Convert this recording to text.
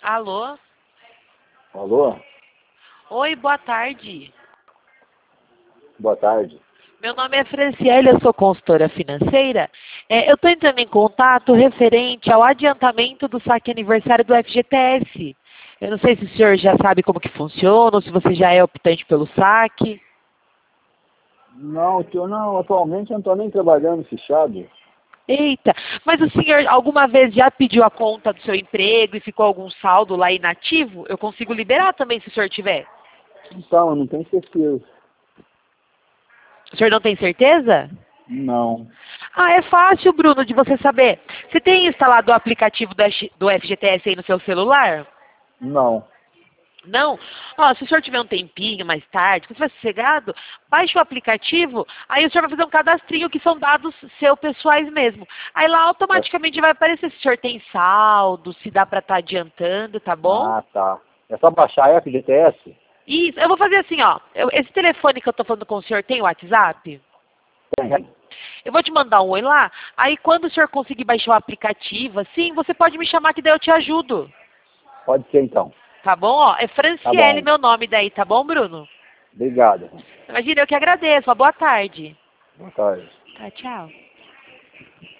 Alô? Alô? Oi, boa tarde. Boa tarde. Meu nome é Franciele, eu sou consultora financeira. Eu estou entrando em contato referente ao adiantamento do saque aniversário do FGTS. Eu não sei se o senhor já sabe como que funciona, ou se você já é optante pelo saque. Não, atualmente eu não estou nem trabalhando fichado. Eita, mas o senhor alguma vez já pediu a conta do seu emprego e ficou algum saldo lá inativo? Eu consigo liberar também se o senhor tiver. Então, eu não tenho certeza. O senhor não tem certeza? Não, Ah, é fácil, Bruno, de você saber. Você tem instalado o aplicativo do FGTS aí no seu celular? não. Não? Ó, se o senhor tiver um tempinho mais tarde, se você estiver sossegado, baixe o aplicativo, aí o senhor vai fazer um cadastrinho que são dados seus pessoais mesmo. Aí lá automaticamente vai aparecer se o senhor tem saldo, se dá para estar adiantando, tá bom? Ah, tá. É só baixar a FGTS? Isso, eu vou fazer assim, ó. Esse telefone que eu tô falando com o senhor tem WhatsApp? Tem. Eu vou te mandar um oi lá, aí quando o senhor conseguir baixar o aplicativo, assim, você pode me chamar que daí eu te ajudo. Pode ser então. Tá bom? Ó, é Tá Franciele bom. meu nome daí, tá bom, Bruno? Obrigado. Imagina, eu que agradeço. Uma boa tarde. Boa tarde. Tá, tchau.